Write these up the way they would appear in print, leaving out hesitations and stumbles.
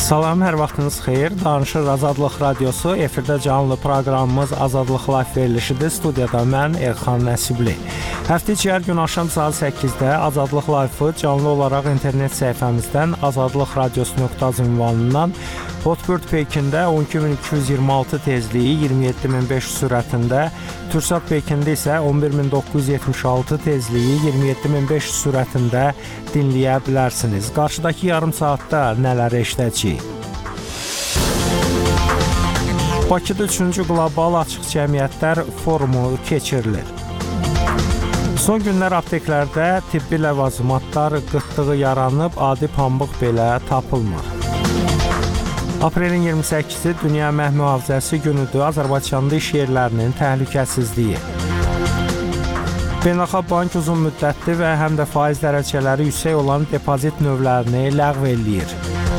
Salam, hər vaxtınız xeyir. Danışır Azadlıq Radiosu. Efirdə canlı proqramımız Azadlıq Live verilişidir. Studiyada mən Elxan Nəsibli. Həftə içi hər gün axşam saat 8-də Azadlıq Live-ı canlı olaraq internet səhifəmizdən azadlıqradiosu.az ünvanından Hotbird Pekində 12226 tezliyi 27500 sürətində, Türksat Pekində isə 11976 tezliyi 27500 sürətində dinləyə bilərsiniz. Qarşıdakı yarım saatda nələr eşidəcəyik? Bakıda 3-cü Qlobal Açıq Cəmiyyətlər Forumu keçirilir. Son günlər apteklərdə tibbi ləvazimatlar qıtlığı yaranıb, adi pambıq belə tapılmır. Aprelin 28-i Dünya Məhv Mühafizəsi günüdür. Azərbaycanda iş yerlərinin təhlükəsizliyi. Beynəlxalq Bank uzun müddətli və həm də faiz dərəcələri yüksək olan depozit növlərini ləğv eləyir.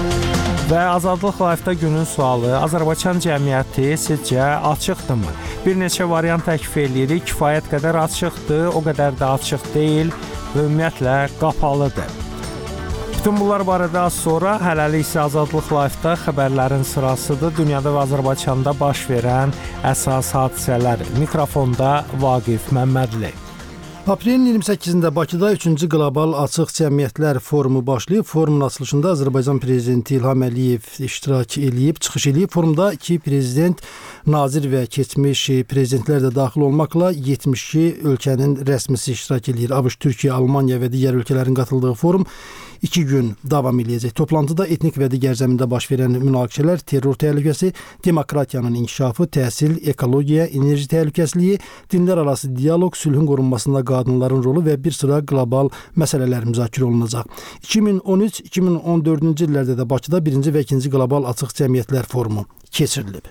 Və Azadlıq Live-da günün sualı: Azərbaycan cəmiyyəti sizcə açıqdırmı? Bir neçə variant təklif edirik. Kifayət qədər açıqdır, o qədər də açıq deyil və ümumiyyətlə qapalıdır. Bütün bunlar barədə az sonra, hələlik isə Azadlıq Live-da xəbərlərin sırasıdır. Dünyada və Azərbaycanda baş verən əsas hadisələr. Mikrofonda Vaqif Məmmədli. Aprelin 28-də Bakıda 3-cü Qlobal Açıq Cəmiyyətlər Forumu başlayıb. Forumun açılışında Azərbaycan Prezidenti İlham Əliyev iştirak edib, çıxış edib. Forumda iki prezident, nazir və keçmiş prezidentlər də daxil olmaqla 72 ölkənin rəsmisi iştirak edir. ABŞ, Türkiyə, Almaniya və digər ölkələrin qatıldığı forum 2 gün davam edəcək. Toplantıda etnik və digər zəmində baş verən münaqişələr, terror təhlükəsi, demokratiyanın inkişafı, təhsil, ekologiya, enerji təhlükəsizliyi, dinlər arası dialoq, sülhün qorunmasında qadınların rolu və bir sıra qlobal məsələlər müzakirə olunacaq. 2013-2014-cü illərdə də Bakıda 1-ci və 2-ci Qlobal Açıq Cəmiyyətlər Forumu keçirilib.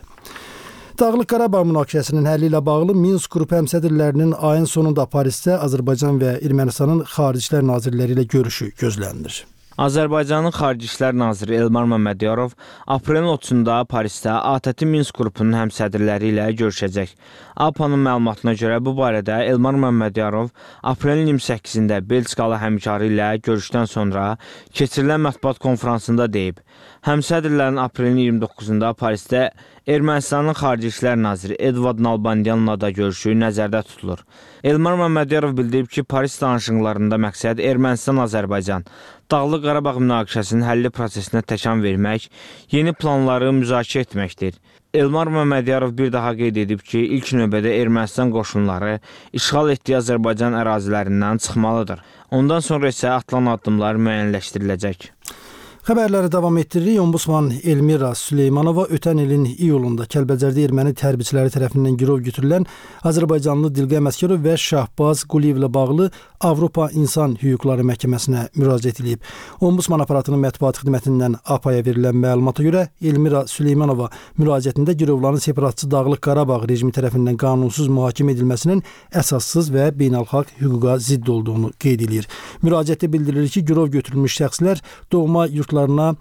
Dağlıq Qarabağ münaqişəsinin həlli ilə bağlı Minsk qrupu həmsədrlərinin ayın sonunda Parisdə Azərbaycan və Ermənistanın xaricilər nazirləri ilə görüşü gözlənilir. Azərbaycanın Xarici İşlər Naziri Elmar Məmmədiyarov aprelin 30-da Parisdə ATƏT Minsk qrupunun həmsədrləri ilə görüşəcək. APA'nın məlumatına görə bu barədə Elmar Məmmədiyarov aprelin 28-də Belçikalı həmkarı ilə görüşdən sonra keçirilən mətbuat konfransında deyib. Həmsədrlərin aprelin 29-da Parisdə Ermənistanın Xarici İşlər Naziri Edvard Nalbandianla da görüşü nəzərdə tutulur. Elmar Məmmədiyarov bildirib ki, Paris danışıqlarında məqsəd Ermənistan-Azərbaycan Dağlıq Qarabağ münaqişəsinin həlli prosesinə təkan vermək, yeni planları müzakirə etməkdir. Elmar Məmmədiyarov bir daha qeyd edib ki, ilk növbədə Ermənistan qoşunları işğal etdiyi Azərbaycan ərazilərindən çıxmalıdır. Ondan sonra isə atılan addımlar müəyyənləşdiriləcək. Xəbərləri davam etdiririk. Ombudsman Elmira Süleymanova ötən ilin iyulunda Kəlbəcərdə erməni hərbiçiləri tərəfindən girov götürülən Azərbaycanlı Dilqə Məskərov və Şahbaz Quliyevlə bağlı Avropa İnsan Hüquqları Məhkəməsinə müraciət edib. Ombudsman aparatının mətbuat xidmətindən APA-ya verilən məlumata görə Elmira Süleymanova müraciətində girovların separatçı Dağlıq Qarabağ rejimi tərəfindən qanunsuz mühakimə edilməsinin əsassız və beynəlxalq hüquqa zidd olduğunu qeyd edir. Müraciətdə bildirilir ki, girov götürülmüş şəxslər doğma yurtlarına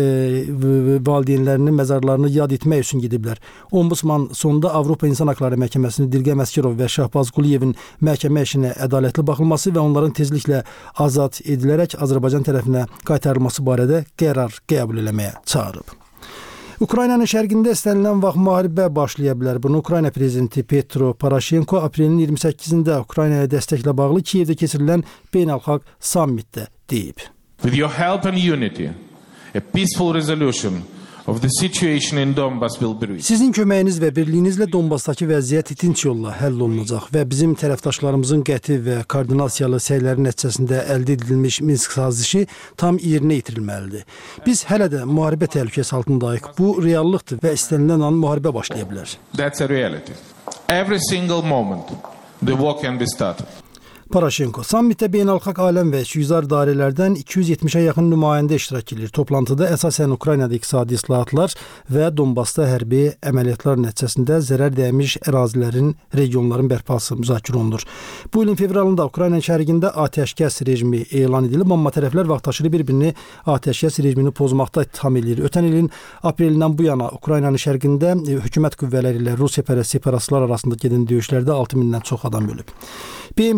valideynlərinin məzarlarını yad etmək üçün gediblər. Ombudsman sonda Avropa İnsan Hüquqları Məhkəməsini Dilqə Məskərov və Şahbaz Quliyevin məhkəmə işinə ədalətli baxılması və onların tezliklə azad edilərək Azərbaycan tərəfinə qaytarılması barədə qərar qəbul etməyə çağırıb. Ukraynanın şərqində istənilən vaxt müharibə başlaya bilər. Bunu Ukrayna prezidenti Petro Poroshenko aprelin 28-də Ukraynaya dəstəklə bağlı Kiyevdə keçirilən beynəlxalq sammitdə deyib. With your help and unity, a peaceful resolution of the situation in Donbas will be reached. Sizin köməyiniz və birliyinizlə Donbasdakı vəziyyət tinç yolla həll olunacaq və bizim tərəfdaşlarımızın qəti və koordinasiyalı səylərin nəticəsində əldə edilmiş Minsk sazişi tam yerinə yetirilməlidir. Biz hələ də müharibə təhlükəsi altındayıq. Bu reallıqdır və istənilən an müharibə başlaya bilər. That's a reality. Every single moment the war can be started. Poroshenko sammitdə beynəlxalq aləm və 200 dairələrdən 270-ə yaxın nümayəndə iştirak edir. Toplantıda əsasən Ukraynada iqtisadi islahatlar və Donbasda hərbi əməliyyatlar nəticəsində zərər dəymiş ərazilərin, regionların bərpası müzakirə olunur. Bu ilin fevralında Ukrayna şərqində atəşkəs rejimi elan edilib, amma tərəflər vaxtaşırı bir-birini atəşkəs rejimini pozmaqda ittiham edir. Ötən ilin aprelindən bu yana Ukraynanın şərqində hökumət qüvvələri ilə Rusiya pərəst separatistlər arasında gedən döyüşlərdə 6000-dən çox adam ölüb. BMT aprelin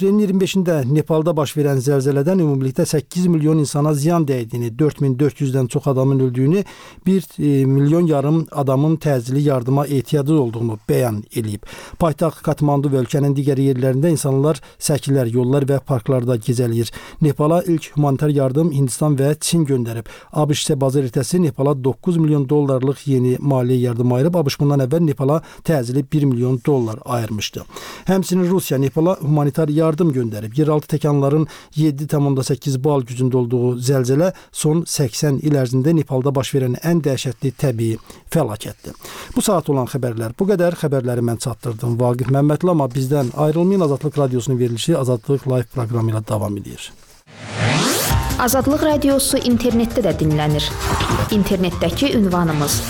Aprelin 25-də Nepalda baş verən zəlzələdən ümumilikdə 8 milyon insana ziyan dəydiyini, 4400-dən çox adamın öldüyünü, 1,5 milyon adamın təcili yardıma ehtiyacı olduğunu bəyan edib. Paytaxt Katmandu və ölkənin digər yerlərində insanlar səkilər, yollar və parklarda gecələyir. Nepala ilk humanitar yardım Hindistan və Çin göndərib. ABŞ isə bazar ertəsi Nepala 9 milyon dollarlıq yeni maliyyə yardım ayırıb. ABŞ bundan əvvəl Nepala təcili 1 milyon dollar ayırmışdı. Həmçinin Rusiya Nepala humanitar yardım göndərib. Yeraltı təkanların 7,8 bal gücündə olduğu zəlzələ son 80 il ərzində Nepalda baş verən ən dəhşətli təbii fəlakətdir. Bu saat olan xəbərlər bu qədər. Xəbərləri mən çatdırdım. Vaqif Məmmədli, amma bizdən ayrılmayın. Azadlıq Radiosunun verilişi Azadlıq Live proqramı ilə davam edir. Azadlıq Radiosu internetdə də dinlənir. İnternetdəki ünvanımız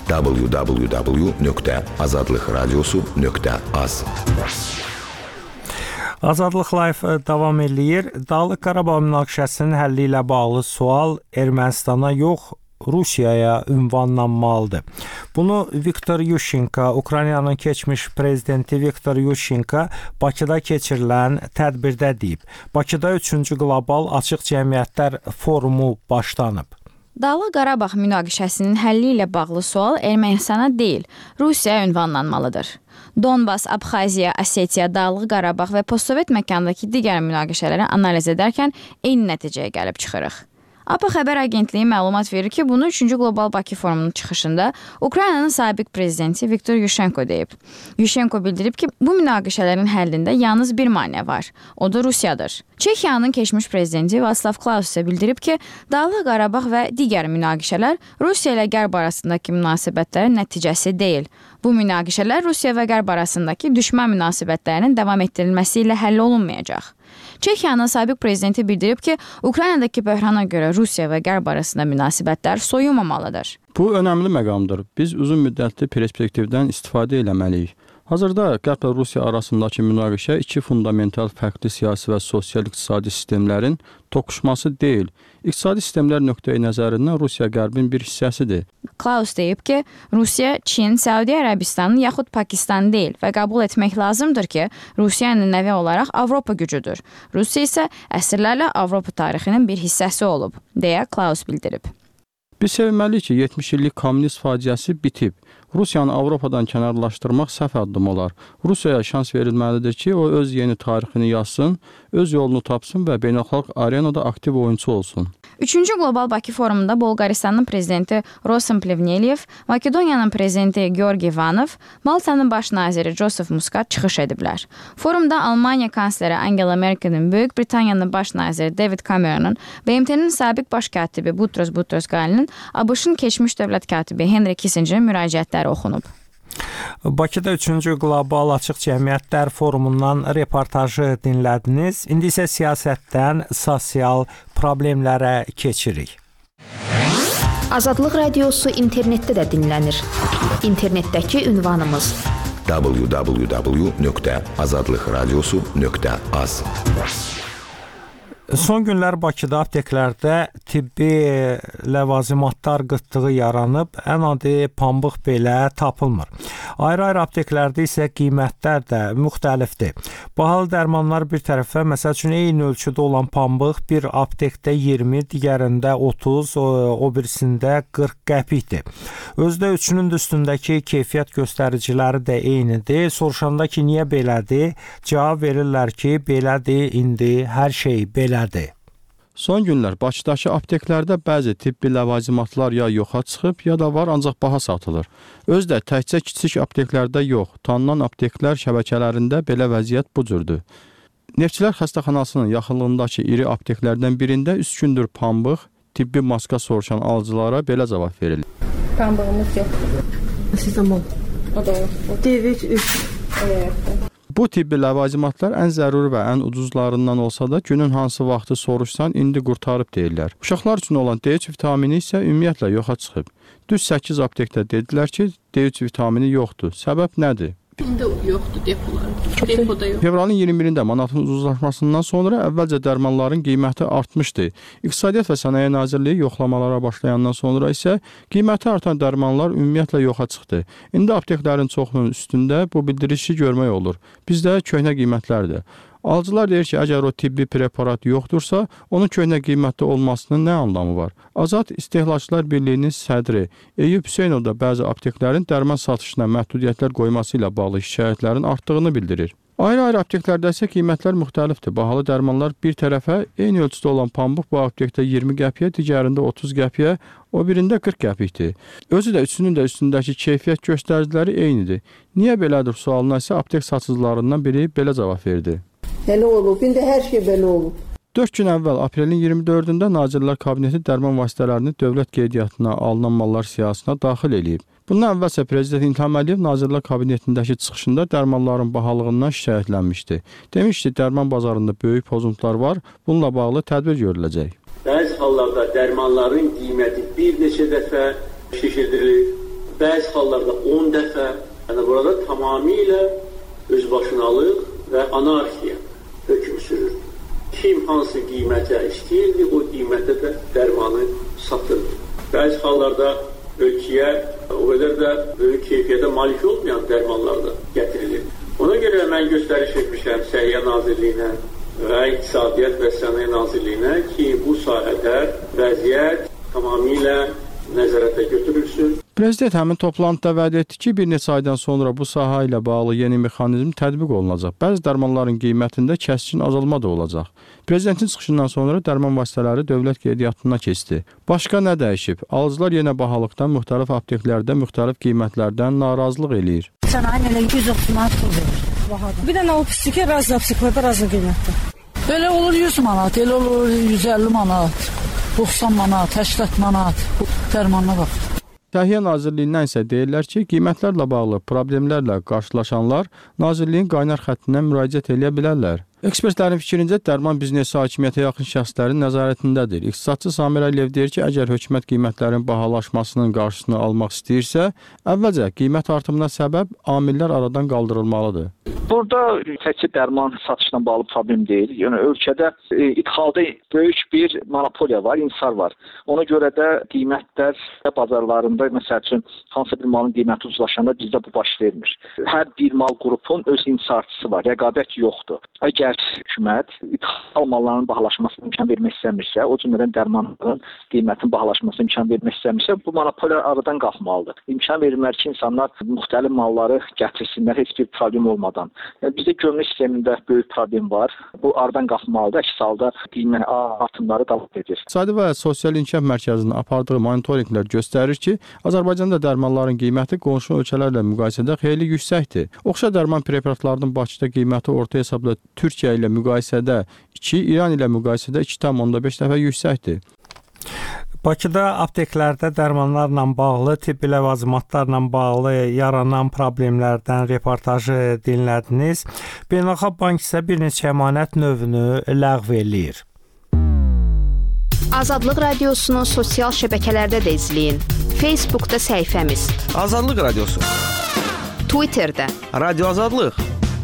www.azadlıqradiosu.az. Azadlıq Live davam eləyir. Dağlıq Qarabağ münaqişəsinin həlli ilə bağlı sual Ermənistana yox, Rusiyaya ünvanlanmalıdır. Bunu Viktor Yushchenko, Ukraynanın keçmiş prezidenti Viktor Yushchenko Bakıda keçirilən tədbirdə deyib. Bakıda 3-cü qlobal açıq cəmiyyətlər forumu başlanıb. Dağlıq Qarabağ münaqişəsinin həlli ilə bağlı sual Ermənistana deyil, Rusiyaya ünvanlanmalıdır. Donbas, Abxaziya, Osetiya, Dağlıq Qarabağ və postsovet məkandakı digər münaqişələri analiz edərkən eyni nəticəyə gəlib çıxırıq. AP xəbər agentliyi məlumat verir ki, bunu 3-cü Qlobal Bakı forumunun çıxışında Ukraynanın sabiq prezidenti Viktor Yushchenko deyib. Yushchenko bildirib ki, bu münaqişələrin həllində yalnız bir maneə var, o da Rusiyadır. Çexiyanın keçmiş prezidenti Václav Klaus isə bildirib ki, Dağlıq Qarabağ və digər münaqişələr Rusiya ilə Qərb arasındakı münasibətlərin nəticəsi deyil. Bu münaqişələr Rusiya və Qərb arasındakı düşmən münasibətlərinin davam etdirilməsi ilə həll olunmayacaq. Çexiyanın sabiq prezidenti bildirib ki, Ukraynadakı böhrana görə Rusiya və Qərb arasında münasibətlər soyunmamalıdır. Bu önəmli məqamdır. Biz uzun müddətli perspektivdən istifadə eləməliyik. Hazırda Qərb və Rusiya arasındakı münaqişə iki fundamental fərqli siyasi və sosial-iqtisadi sistemlərin toqquşması deyil. İqtisadi sistemlər nöqteyi nəzərindən Rusiya Qərbin bir hissəsidir. Klaus deyib ki, Rusiya, Çin, Səudiyyə Ərəbistanı yaxud Pakistan deyil və qəbul etmək lazımdır ki, Rusiya ənənəvi olaraq Avropa gücüdür. Rusiya isə əsrlərlə Avropa tarixinin bir hissəsi olub, deyə Klaus bildirib. Biz sevinməliyik ki, 70 illik kommunist faciəsi bitib. Rusiyanı Avropadan kənarlaşdırmaq səhv addım olar. Rusiyaya şans verilməlidir ki, o öz yeni tarixini yazsın, öz yolunu tapsın və beynəlxalq arenada aktiv oyunçu olsun. 3-cü Qlobal Bakı forumunda Bolqaristanın prezidenti Rosen Plevnelyev, Makedoniyanın prezidenti Georgi Ivanov, Maltanın baş naziri Joseph Muscat çıxış ediblər. Forumda Almaniya kansleri Angela Merkel'in, Böyük Britaniyanın baş naziri David Cameron'ın, BMT-nin sabiq baş katibi Boutros Boutros-Ghalinin, ABŞ-ın keçmiş dövlət katibi Henry Kissingerin müraciətləri oxunub. Bakıda 3-cü Qlobal Açıq Cəmiyyətlər Forumundan reportajı dinlədiniz. İndi isə siyasətdən sosial problemlərə keçirik. Azadlıq Radiosu internetdə də dinlənir. İnternetdəki ünvanımız www.azadlıqradiosu.az. Son günlər Bakıda apteklərdə tibbi ləvazimatlar qıtlığı yaranıb, ən adi pambıq belə tapılmır. Ayrı-ayrı apteklərdə isə qiymətlər də müxtəlifdir. Bahalı dərmanlar bir tərəfə, məsəl üçün eyni ölçüdə olan pambıq bir aptekdə 20, digərində 30, o birisində 40 qəpikdir. Özdə üçünün üstündəki keyfiyyət göstəriciləri də eynidir. Soruşanda ki, niyə belədir? Cavab verirlər ki, belədir, indi hər şey belədir. Son günlər Bakıdakı apteklərdə bəzi tibbi ləvazimatlar ya yoxa çıxıb, ya da var, ancaq baha satılır. Özdə təkcə kiçik apteklərdə yox, tanınan apteklər şəbəkələrində belə vəziyyət bu cürdür. Neftçilər xəstəxanasının yaxınlığındakı iri apteklərdən birində 3 gündür pambıq, tibbi maska soruşan alıcılara belə cavab verilir. Pambığımız yoxdur. Sizə o da yoxdur. David 3. Bu tibbi ləvazimatlar ən zəruri və ən ucuzlarından olsa da günün hansı vaxtı soruşsan indi qurtarıb deyirlər. Uşaqlar üçün olan D3 vitamini isə ümumiyyətlə yoxa çıxıb. Düz 8 aptekdə dedilər ki, D3 vitamini yoxdur. Səbəb nədir? İndi yoxdur depolar. Depoda yox. Fevralın 21-də manatın ucuzlaşmasından sonra əvvəlcə dərmanların qiyməti artmışdı. İqtisadiyyat və Sənaye Nazirliyi yoxlamalara başlayandan sonra isə qiyməti artan dərmanlar ümumiyyətlə yoxa çıxdı. İndi apteklərin çoxunun üstündə bu bildirişi görmək olur. Bizdə köhnə qiymətlərdir. Alıcılar deyir ki, əgər o tibbi preparat yoxdursa, onun köhnə qiymətli olmasının nə anlamı var? Azad İstehlakçılar Birliyinin sədri Eyüp Hüseynov da bəzi apteklərin dərman satışına məhdudiyyətlər qoyması ilə bağlı şikayətlərin artdığını bildirir. Ayrı-ayrı apteklərdə isə qiymətlər müxtəlifdir. Bahalı dərmanlar bir tərəfə eyni ölçüdə olan pambıq bu aptekdə 20 qəpiyə, digərində 30 qəpiyə, o birində 40 qəpikdir. Özü də üçünün də üstündəki keyfiyyət göstəriciləri eynidir. Niyə belədir sualına isə aptek satıcılarından biri belə cavab verdi. Elə olub, indi hər şey belə olub. 4 gün əvvəl aprelin 24-də Nazirlər Kabineti dərman vasitələrini dövlət qeydiyyatına alınan mallar siyahısına daxil edib. Bundan əvvəlsə Prezident İlham Əliyev Nazirlər Kabinetindəki çıxışında dərmanların bahalığından şikayətlənmişdi. Demişdi, dərman bazarında böyük pozuntular var, bununla bağlı tədbir görüləcək. Bəzi hallarda dərmanların qiyməti bir neçə dəfə şişirdirilir, bəzi hallarda 10 dəfə. Yəni burada tamamilə özbaşınalıq və anarxiya hökm sürür. Kim hansı qiymətə istəyirdi, o qiymətə də dərmanı satırdı. Bəzi hallarda ölkəyə o qədər də böyük keyfiyyətə malik olmayan dərmanlar da gətirilir. Ona görə mən göstəriş etmişəm Səhiyyə Nazirliyinə və İqtisadiyyat və Sənaye Nazirliyinə ki, bu sahədə vəziyyət tamamilə nəzarətə götürülsün. Prezident həmin toplantıda vəd etdi ki, bir neçə aydan sonra bu sahə ilə bağlı yeni mexanizm tətbiq olunacaq. Bəzi dərmanların qiymətində kəskin azalma da olacaq. Prezidentin çıxışından sonra dərman vasitələri dövlət qeydiyyatına keçdi. Başqa nə dəyişib? Alıcılar yenə bahalıqdan müxtəlif apteklərdə müxtəlif qiymətlərdən narazılıq eləyir. Sənayin elə 130 manat pul verir. Bir dənə o pislikə razı apteklərdə razı qiymətdə. Elə olur 100 manat, elə olur 150 manat, 90 manat, 80 manat. Dərmanına bax. Səhiyyə Nazirliyindən isə deyirlər ki, qiymətlərlə bağlı problemlərlə qarşılaşanlar Nazirliyin qaynar xəttindən müraciət edə bilərlər. Ekspertlərin fikrincə dərman biznesi hakimiyyətə yaxın şəxslərin nəzarətindədir. İqtisadçı Samir Əliyev deyir ki, əgər hökumət qiymətlərin bahalaşmasının qarşısını almaq istəyirsə, əvvəlcə qiymət artımına səbəb amillər aradan qaldırılmalıdır. Burada təkcə dərman satışla bağlı problem deyil. Yəni ölkədə idxalda böyük bir monopoliya var, inhisar var. Ona görə də qiymətlər bazarlarında məsəl üçün hansı bir malın qiyməti ucuzlaşanda bizdə bu baş vermir. Hər bir mal qrupun öz inhisarçısı var, rəqabət yoxdur. Əgər hökumət idxal mallarının bahalaşmasına imkan vermək istəmirsə, o cümlədən dərmanların qiymətinin bahalaşmasına imkan vermək istəmirsə, bu monopoliya aradan qalxmalıdır. İmkan verilməli ki, insanlar müxtəlif malları gətirsinlər heç bir problem olmadan. Bizdə gömrük sistemində böyük problem var. Bu aradan qalxmalıdır. Əks halda qiymət artımları davam edir. İqtisadi və Sosial İnkişaf Mərkəzinin apardığı monitorinqlər göstərir ki, Azərbaycanda dərmanların qiyməti qonşu ölkələrlə müqayisədə xeyli yüksəkdir. Oxşar dərman preparatlarının Bakıda qiyməti orta hesabla Türkiyə ilə müqayisədə 2, İran ilə müqayisədə 2,5 dəfə yüksəkdir. Bakıda apteklərdə dərmanlarla bağlı, tibbi ləvazimatlarla bağlı yaranan problemlərdən reportajı dinlədiniz. Beynəlxalq Bank isə bir neçə əmanət növünü ləğv eləyir. Azadlıq Radiosunu sosial şəbəkələrdə də izləyin. Facebookda səhifəmiz Azadlıq Radiosu, Twitterdə Radio Azadlıq,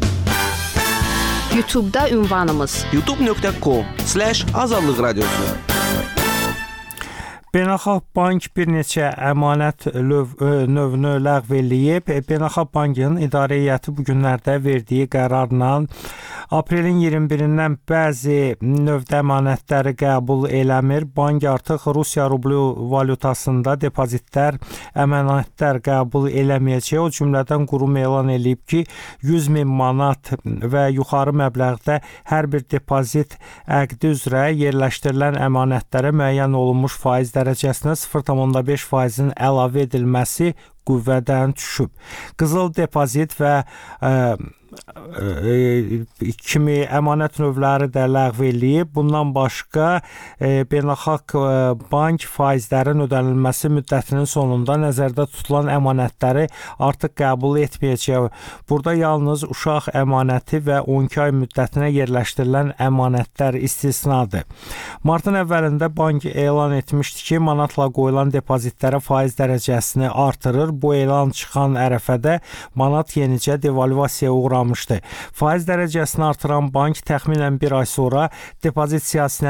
YouTube'da ünvanımız youtube.com/azadlıq radiosu. Beynəlxalq Bank bir neçə əmanət növünü ləğv eləyib. Beynəlxalq Bankın idarə heyəti bu günlərdə verdiyi qərarla aprelin 21-dən bəzi növdə əmanətləri qəbul eləmir. Bank artıq Rusiya rublu valyutasında depozitlər, əmanətlər qəbul eləməyəcək. O cümlədən qurum elan eləyib ki, 100.000 manat və yuxarı məbləğdə hər bir depozit əqdi üzrə yerləşdirilən əmanətlərə müəyyən olunmuş faiz dərəcəsinə 0,5%-in əlavə edilməsi qüvvədən düşüb. Qızıl depozit və kimi əmanət növləri də ləğv eləyib. Bundan başqa Beynəlxalq Bank faizlərin ödənilməsi müddətinin sonunda nəzərdə tutulan əmanətləri artıq qəbul etməyəcək. Burada yalnız uşaq əmanəti və 12 ay müddətinə yerləşdirilən əmanətlər istisnadır. Martın əvvəlində bank elan etmişdi ki, manatla qoyulan depozitlərə faiz dərəcəsini artırır. Bu elan çıxan ərəfədə manat yenicə devalvasiyaya uğramışdı. Faiz dərəcəsini artıran bank təxminən bir ay sonra depozit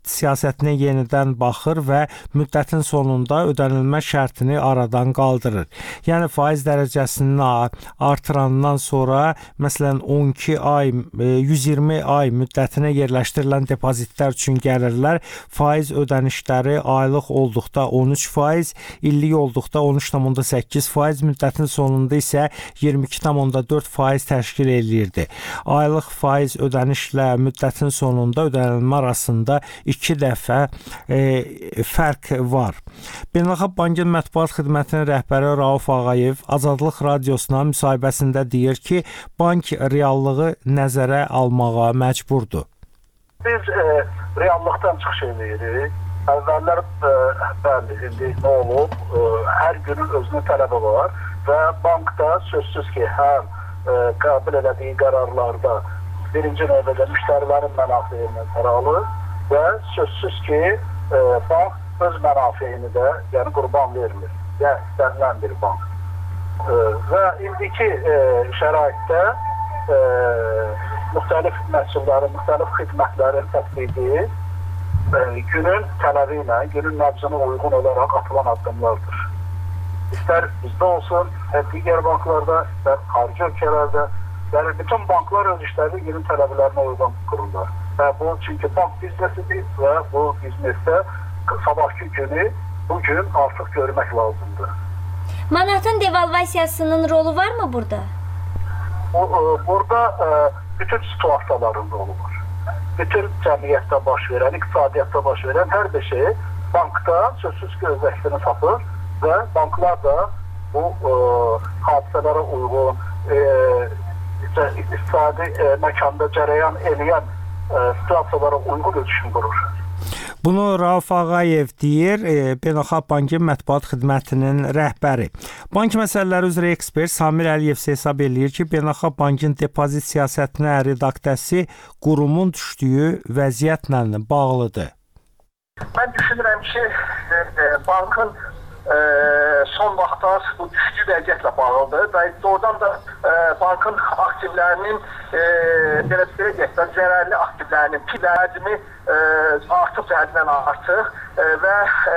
siyasətinə yenidən baxır və müddətin sonunda ödənilmə şərtini aradan qaldırır. Yəni faiz dərəcəsini artırandan sonra məsələn 12 ay, 120 ay müddətinə yerləşdirilən depozitlər üçün gəlirlər faiz ödənişləri aylıq olduqda 13%, illik olduqda 13,8%, müddətin sonunda isə 22,4% təşkil eləyirdi. Aylıq faiz ödənişlə müddətin sonunda ödənilmə arasında 2 dəfə fərq var. Beynəlxalq Bankın mətbuat xidmətinin rəhbəri Rauf Ağayev Azadlıq Radiosuna müsahibəsində deyir ki, bank reallığı nəzərə almağa məcburdur. Biz reallıqdan çıxış edirik. Əvvəllər bəli, indi nə olub? Hər günün özünün tələbi var və bankda sözsüz ki, həm qəbul elədiyi qərarlarda birinci növbədə müştərilərin mənafeyini nəzərə alır və sözsüz ki, bank öz mənafeyini də yəni qurban vermir. Yəni istənilən bir bank. Və indiki şəraitdə müxtəlif məhsulların, müxtəlif xidmətlərin tətbiqi günün tələbi ilə, günün nəbzinə uyğun olaraq atılan addımlardır. İstər bizdə olsun, digər banklarda, istər xarici ölkələrdə, yəni bütün banklar öz işlərini günün tələblərinə uyğun qururlar. Və bu çünki bank biznesidir və bu biznesdə sabahki günü bugün artıq görmək lazımdır. Manatın devalvasiyasının rolu varmı burada? Burada bütün situasiyaların rolu var. Bütün cəmiyyətdə baş verən, iqtisadiyyatda baş verən hər bir şey bankda sözsüz ki, öz əksini tapır və banklar da bu hadisələrə uyğun, iqtisadi məkanda cərəyan eləyən situasiyalara uyğun ölçüm qurur. Bunu Rauf Ağayev deyir, Beynəlxalq Bankın mətbuat xidmətinin rəhbəri. Bank məsələləri üzrə ekspert Samir Əliyev hesab eləyir ki, Beynəlxalq Bankın depozit siyasətinə redaktəsi qurumun düşdüyü vəziyyətlə bağlıdır. Mən düşünürəm ki, bankın son vaxtlar bu düşdüyü vəziyyətlə bağlıdır və doğrudan da bankın aktivlərinin zərərli aktivlərinin həcmi artıq həddindən artıq və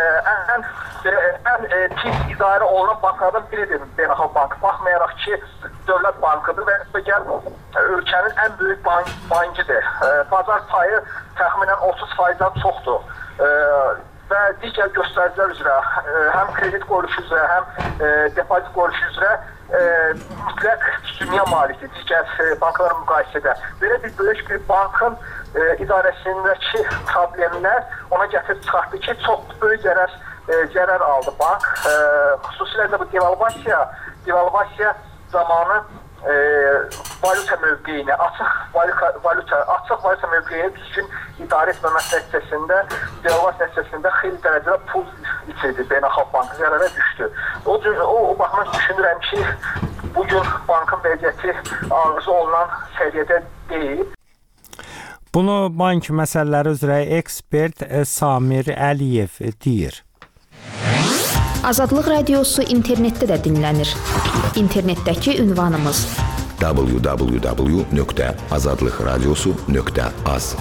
ən pis idarə olunan banklardan biridir Beynəlxalq Bank. Baxmayaraq ki, dövlət bankıdır və ölkənin ən böyük bankidir. Bazar payı təxminən 30%-dən çoxdur. Və digər göstəricilər üzrə, həm kredit qoyuluşu üzrə, həm depozit qoyuluşu üzrə mütləq üstünlüyə malikdir digər banklarla müqayisədə. Belə bir böyük bir bankın idarəsindəki problemlər ona gətirib çıxartdı ki, çox böyük zərər aldı bank. Xüsusilə də bu devalvasiya zamanı valyuta mövqeyini, açıq valyuta mövqeyini düzgün idarə etməmək nəticəsində, devalvasiya nəticəsində xeyli dərəcədə pul itirdi, Beynəlxalq Bankı zərərə düşdü. O baxımdan düşünürəm ki, bugün bankın vəziyyəti arzu olunan səviyyədə deyil. Bunu bank məsələləri üzrə ekspert Samir Əliyev deyir. Azadlıq Radiosu internetdə də dinlənir. İnternetdəki ünvanımız www.azadlıqradiosu.az.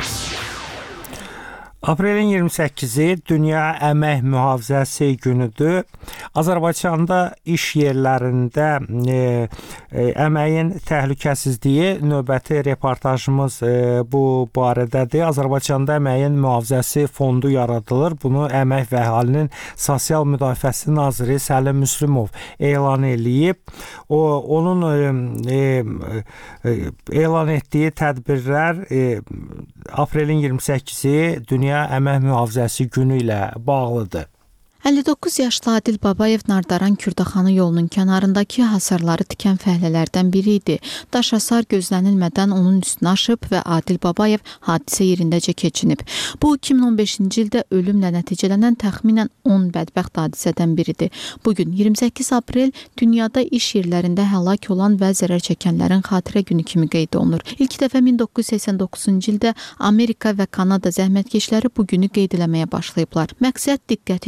Aprelin 28-i Dünya Əmək Mühafizəsi günüdür. Azərbaycanda iş yerlərində əməyin təhlükəsizliyi növbəti reportajımız bu barədədir. Azərbaycanda əməyin mühafizəsi fondu yaradılır. Bunu Əmək və Əhalinin Sosial Müdafiəsi naziri Səlim Müslümov elan eləyib. Onun elan etdiyi tədbirlər aprelin 28-i Dünya Əmək Mühafizəsi günü ilə bağlıdır. 59 yaşlı Adil Babayev Nardaran Kürdaxanı yolunun kənarındakı hasarları tikən fəhlələrdən biri idi. Daş hasar gözlənilmədən onun üstünə aşıb və Adil Babayev hadisə yerindəcə keçinib. Bu 2015-ci ildə ölümlə nəticələnən təxminən 10 bədbəxt hadisədən biridir. Bugün 28 aprel dünyada iş yerlərində həlak olan və zərər çəkənlərin xatirə günü kimi qeyd olunur. İlk dəfə 1989-cu ildə Amerika və Kanada zəhmətkeşləri bu günü qeyd eləməyə başlayıblar. Məqsəd diqqəti iş yerlərində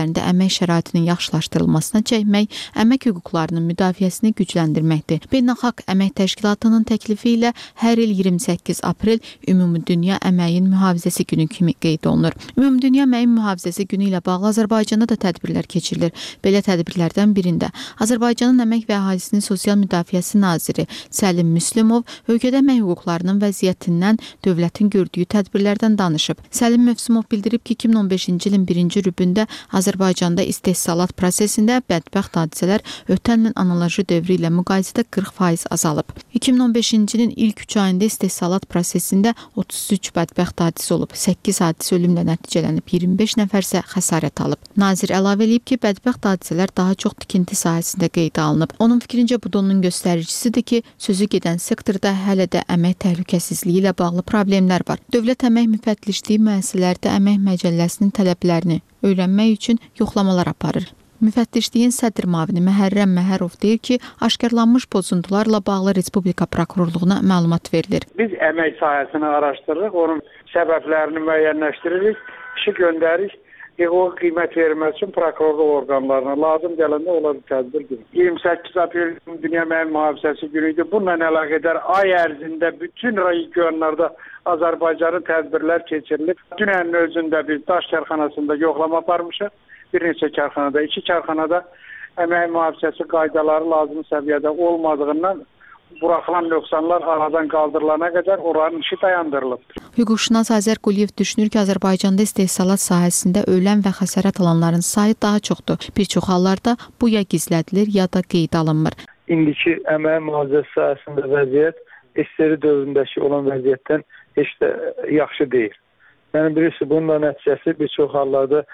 ölkələrində əmək şəraitinin yaxşılaşdırılmasına çəkmək, əmək hüquqlarının müdafiəsini gücləndirməkdir. Beynəlxalq Əmək Təşkilatının təklifi ilə hər il 28 aprel Ümumdünya Əməyin Mühafizəsi Günü kimi qeyd olunur. Ümumdünya Əməyin Mühafizəsi Günü ilə bağlı Azərbaycanda da tədbirlər keçirilir. Belə tədbirlərdən birində Azərbaycanın Əmək və Əhalisinin Sosial Müdafiəsi naziri Səlim Müslümov ölkədə əmək hüquqlarının vəziyyətindən dövlətin gördüyü tədbirlərdən danışıb. Səlim Müslümov bildirib ki, 2015-ci ilin 1-ci rübündə Azərbaycanda istehsalat prosesində bədbəxt hadisələr ötən ilin analoji dövrü ilə müqayisədə 40% azalıb. 2015-ci ilin ilk 3 ayında istehsalat prosesində 33 bədbəxt hadisə olub, 8 hadisə ölümlə nəticələnib, 25 nəfər isə xəsarət alıb. Nazir əlavə edib ki, bədbəxt hadisələr daha çox tikinti sahəsində qeydə alınıb. Onun fikrincə bu da onun göstəricisidir ki, sözü gedən sektorda hələ də əmək təhlükəsizliyi ilə bağlı problemlər var. Dövlət Əmək Müfəttişliyi müəssisələrdə əmək məcəlləsinin tələblərini öyrənmək üçün yoxlamalar aparır. Müfəttişliyin sədr müavini Məhərrəm Məhərov deyir ki, aşkarlanmış pozuntularla bağlı Respublika Prokurorluğuna məlumat verilir. Biz əmək sahəsini araşdırırıq, onun səbəblərini müəyyənləşdiririk, işi göndəririk. O qiymət verilməsi üçün prokurorluq orqanlarına lazım gələndə onları tədbir edilir. 28 aprel Dünya Əmək Mühafizəsi günüdür. Bununla əlaqədar ay ərzində bütün regionlarda Azərbaycanın tədbirlər keçirilib. Dünənin özündə biz Daş Karxanasında yoxlama aparmışıq. Bir neçə karxanada, 2 karxanada əmək mühafizəsi qaydaları lazım səviyyədə olmadığından buraxılan nöqsanlar aradan qaldırılana qədər oranın işi dayandırılıbdır. Hüquqşünas Azər Quliyev düşünür ki, Azərbaycanda istehsalat sahəsində ölən və xəsarət alanların sayı daha çoxdur. Bir çox hallarda bu ya gizlədilir, ya da qeydə alınmır. İndiki əmək mühafizəsi sahəsində vəziyyət SSR dövründəki olan vəziyyətdən heç də yaxşı deyil. Yəni birisi bunun nəticəsi bir çox hallarda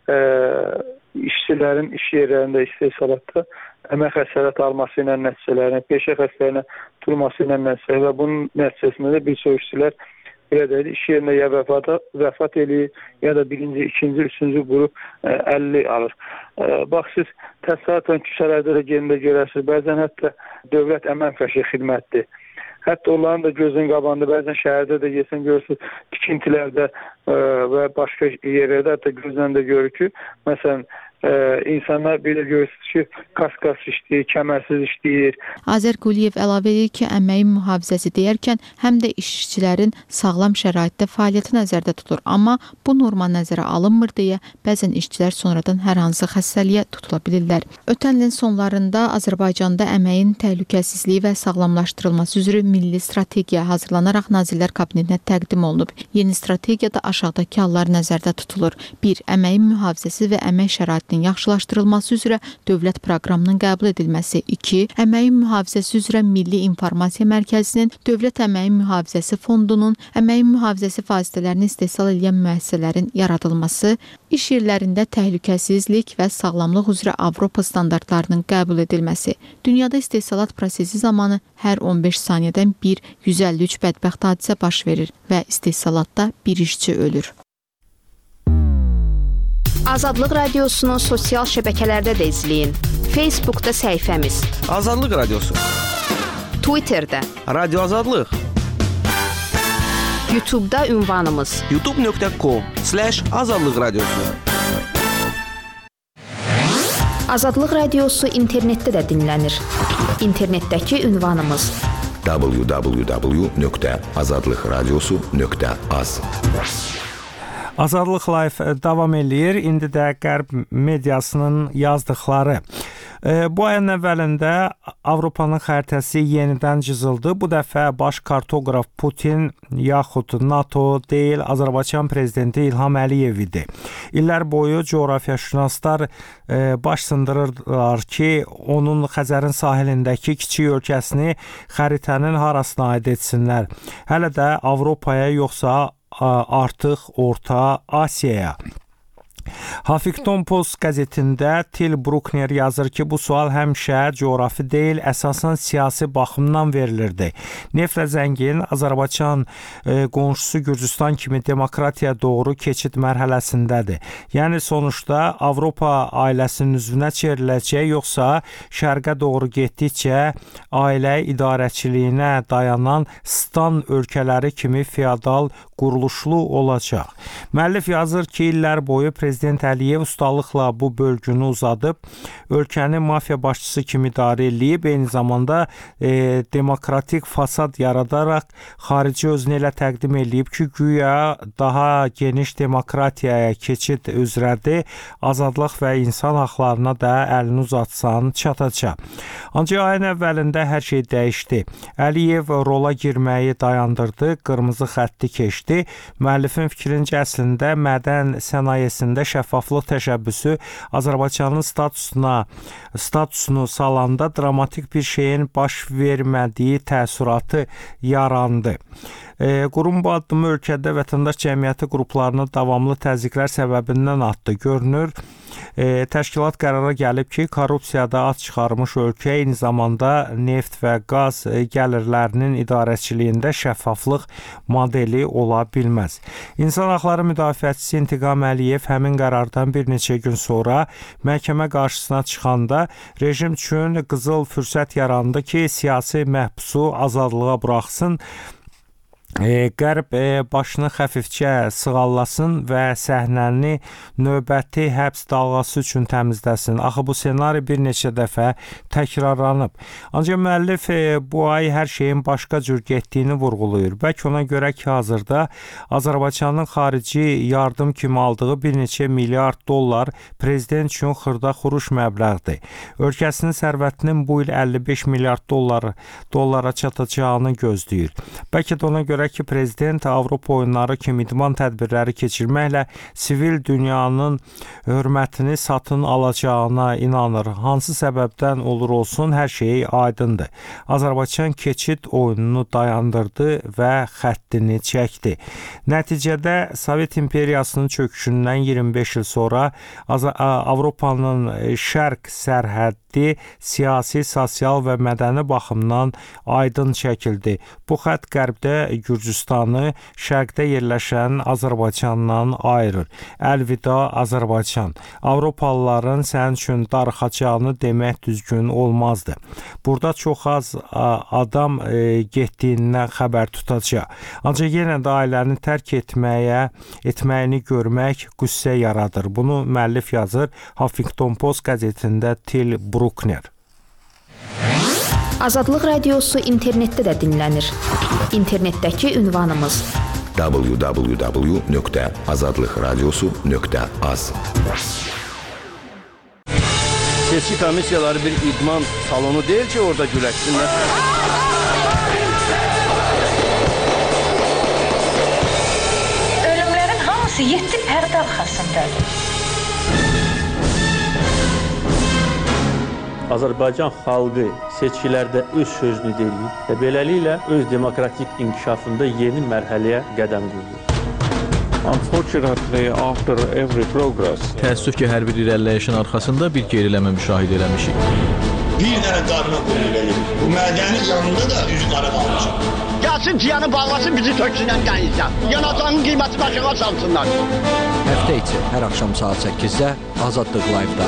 işçilərin iş yerlərində istehsalatda əmək xəsarət alması ilə nəticələrinə, peşə xəstəliyinə tutulması ilə nəticələr və bunun nəticəsində də bir çox işçilər belə deyil, iş yerində ya vəfat eləyir, ya da birinci, ikinci, üçüncü qrup 50 alır. Bax, siz təsadüfən küçələrdə də gelində görərsiniz, bəzən hətta dövlət əmək fəşi xidmətdir. Hətta onların da gözün qabağında bəzən şəhərdə də yesən görürsünüz, tikintilərdə və başqa yerlərdə hətta gözlə də görür ki, məsələn, insanlar belə görürsünüz ki, kas işləyir, kəmərsiz işləyir. Azər Quliyev əlavə edir ki, əməyin mühafizəsi deyərkən həm də işçilərin sağlam şəraitdə fəaliyyəti nəzərdə tutulur. Amma bu norma nəzərə alınmır deyə bəzən işçilər sonradan hər hansı xəstəliyə tutula bilirlər. Ötən ilin sonlarında Azərbaycanda əməyin təhlükəsizliyi və sağlamlaşdırılması üzrə milli strategiya hazırlanaraq Nazirlər Kabinetinə təqdim olunub. Yeni strategiyada aşağıdakı hallar nəzərdə tutulur. 1. Əməyin mühafizəsi və əmək şəraitinin yaxşılaşdırılması üzrə dövlət proqramının qəbul edilməsi. 2. Əməyin mühafizəsi üzrə Milli İnformasiya Mərkəzinin, Dövlət Əməyin Mühafizəsi Fondunun, əməyin mühafizəsi vasitələrini istehsal edən müəssisələrin yaradılması, iş yerlərində təhlükəsizlik və sağlamlıq üzrə Avropa standartlarının qəbul edilməsi. Dünyada istehsalat prosesi zamanı hər 15 saniyədən bir 153 bədbəxt hadisə baş verir və istehsalatda bir işçi ölür. Azadlıq Radiosunu sosial şəbəkələrdə də izləyin. Facebookda səhifəmiz Azadlıq Radiosu, Twitterdə Radio Azadlıq, YouTube'da ünvanımız youtube.com/Azadlıq Radiosu. Azadlıq Radiosu internetdə də dinlənir. İnternetdəki ünvanımız www.azadlıqradiosu.az. Azadlıq Live davam eləyir. İndi də Qərb mediasının yazdıqları. Bu ayın əvvəlində Avropanın xəritəsi yenidən cızıldı. Bu dəfə baş kartoqraf Putin yaxud NATO deyil, Azərbaycan prezidenti İlham Əliyev idi. İllər boyu coğrafiyaşünaslar baş sındırırlar ki, onun Xəzərin sahilindəki kiçik ölkəsini xəritənin harasına aid etsinlər. Hələ də Avropaya yoxsa artıq Orta Asiyaya. Huffington Post qəzetində Til Bruckner yazır ki, bu sual həmişə coğrafi deyil, əsasən siyasi baxımdan verilirdi. Neftlə zəngin Azərbaycan qonşusu Gürcüstan kimi demokratiyaya doğru keçid mərhələsindədir. Yəni sonuçda Avropa ailəsinin üzvünə çevriləcək, yoxsa şərqə doğru getdikcə ailə idarəçiliyinə dayanan stan ölkələri kimi feodal quruluşlu olacaq. Müəllif yazır ki, illər boyu prezident Prezident Əliyev ustalıqla bu bölgünü uzadıb, ölkəni mafiya başçısı kimi idarə edib, eyni zamanda demokratik fasad yaradaraq xarici özünü elə təqdim edib ki, güya daha geniş demokratiyaya keçid üzrədir, azadlıq və insan haqlarına da əlini uzatsan çatacaq. Ancaq ayın əvvəlində hər şey dəyişdi. Əliyev rola girməyi dayandırdı, qırmızı xətti keçdi. Müəllifin fikrincə əslində mədən sənayesində şəffaflıq təşəbbüsü Azərbaycanın statusunu salanda dramatik bir şeyin baş vermədiyi təəssüratı yarandı. Qurum bu addımı ölkədə vətəndaş cəmiyyəti qruplarına davamlı təzyiqlər səbəbindən atdı. Görünür, təşkilat qərara gəlib ki, korrupsiyada ad çıxarmış ölkə eyni zamanda neft və qaz gəlirlərinin idarəçiliyində şəffaflıq modeli ola bilməz. İnsan haqları müdafiəçisi İntiqam Əliyev həmin qərardan bir neçə gün sonra məhkəmə qarşısına çıxanda rejim üçün qızıl fürsət yarandı ki, siyasi məhbusu azadlığa buraxsın, Qərb başını xəfifcə sığallasın və səhnəni növbəti həbs dalğası üçün təmizləsin. Axı bu ssenari bir neçə dəfə təkrarlanıb. Ancaq müəllif bu ay hər şeyin başqa cür getdiyini vurğulayır. Bəlkə ona görə ki, hazırda Azərbaycanın xarici yardım kimi aldığı bir neçə milyard dollar prezident üçün xırda-xuruş məbləğdir. Ölkəsinin sərvətinin bu il 55 milyard dollara çatacağını gözləyir. Bəlkə də ona görə ki, prezident Avropa oyunları kimi idman tədbirləri keçirməklə sivil dünyanın hörmətini satın alacağına inanır. Hansı səbəbdən olur olsun, hər şey aydındır. Azərbaycan keçid oyununu dayandırdı və xəttini çəkdi. Nəticədə Sovet İmperiyasının çöküşündən 25 il sonra Avropanın şərq sərhəddi siyasi, sosial və mədəni baxımdan aydın çəkildi. Bu xətt qərbdə Gürcüstanı şərqdə yerləşən Azərbaycandan ayırır. Əlvida Azərbaycan. Avropalıların sənin üçün darıxacağını demək düzgün olmazdı. Burada çox az adam getdiyindən xəbər tutacaq. Ancaq yenə də ailəni tərk etməyini görmək qüssə yaradır. Bunu müəllif yazır Huffington Post qəzetində Til Bruckner. Azadlıq Radiosu internetdə də dinlənir. İnternetdəki ünvanımız www.azadlıqradiosu.az. Seçki komissiyaları bir idman salonu deyil ki, orada güləşsinlər. Ölümlərin hamısı 7 pərdə arxasındadır. Azərbaycan xalqı seçkilərdə öz sözünü deyir və beləliklə öz demokratik inkişafında yeni mərhələyə qədəm qoyur. Unfortunately, after every progress, təəssüf ki, hər bir irəliləyişin arxasında bir geriləmə müşahidə eləmişik. Bir dənə qarına qoyulur. Bu mədənin yanında da üzü qara qalmışıq. Gəlsin ciyanı bağlasın, bizi töksünən dənizdən. Yanacağın qiyməti başına salsınlar. Həftə içi hər axşam saat 8-də Azadlıq Live-da.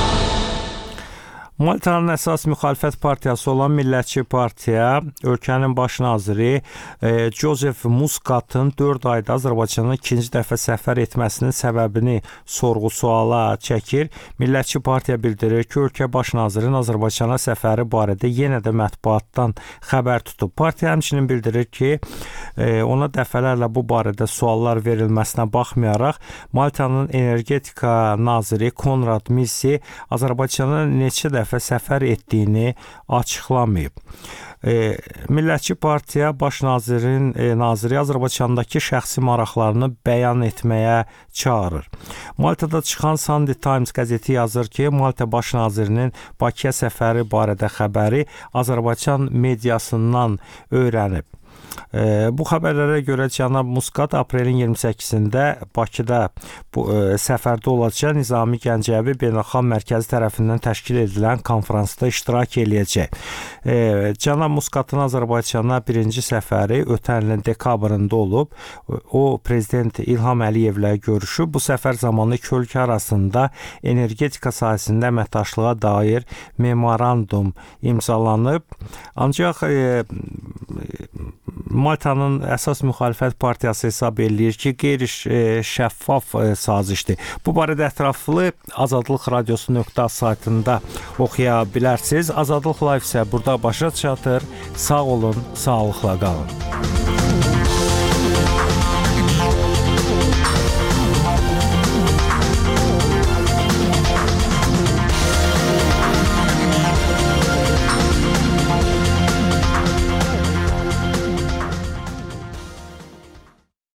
Maltanın əsas müxalifət partiyası olan Millətçi Partiya ölkənin baş naziri Joseph Muscatın 4 ayda Azərbaycana ikinci dəfə səfər etməsinin səbəbini sorğu-suala çəkir. Millətçi Partiya bildirir ki, ölkə baş nazirinin Azərbaycana səfəri barədə yenə də mətbuatdan xəbər tutub. Partiya həmçinin bildirir ki, ona dəfələrlə bu barədə suallar verilməsinə baxmayaraq, Maltanın energetika naziri Konrad Missi Azərbaycana neçə dəfə səfər etdiyini açıqlamayıb. Millətçi Partiya baş naziri Azərbaycandakı şəxsi maraqlarını bəyan etməyə çağırır. Maltada çıxan Sunday Times qəzeti yazır ki, Malta baş nazirinin Bakıya səfəri barədə xəbəri Azərbaycan mediasından öyrənib. Bu xəbərlərə görə cənab Muscat aprelin 28-də Bakıda səfərdə olacaq Nizami Gəncəvi Beynəlxalq Mərkəzi tərəfindən təşkil edilən konfransda iştirak eləyəcək. Cənab Muscatın Azərbaycana birinci səfəri ötən ilin dekabrında olub. O, Prezident İlham Əliyevlə görüşüb. Bu səfər zamanı iki ölkə arasında energetika sahəsində əməkdaşlığa dair memorandum imzalanıb. Ancaq Maltanın əsas müxalifət partiyası hesab eləyir ki, qeyri-şəffaf sazişdir. Bu barədə ətraflı Azadlıq Radiosu.az saytında oxuya bilərsiniz. Azadlıq Live isə burada başa çatır. Sağ olun, sağlıqla qalın.